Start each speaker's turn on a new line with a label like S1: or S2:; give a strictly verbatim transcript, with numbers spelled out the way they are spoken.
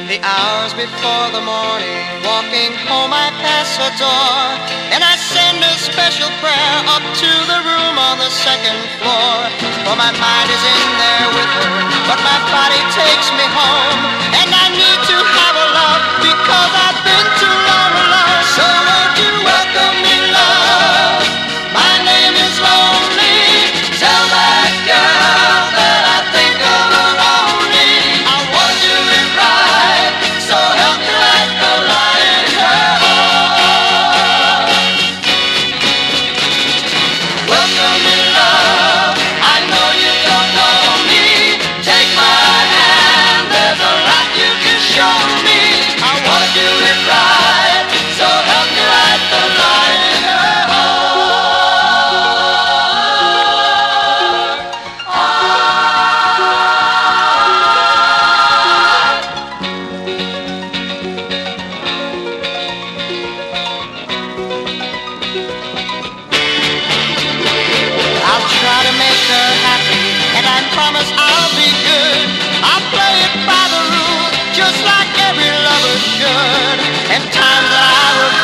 S1: The hours before the morning, walking home I pass her door, and I send a special prayer up to the room on the second floor. For my mind is in there with her, but my body takes me home, and I need to have a love because I've been too long alone. So won't you welcome me, love? My name is Lonely. Tell that girl that I think of her only. I want to do it right, so help me like the light in her heart. Welcome me, love. I know you don't know me. Take my hand, there's a lot you can show me. I want to do it right, so help me light the light in her heart. I'll try to make her happy, and I promise I'll be good. I'll play it by the rules, just like every lover should. And times that I will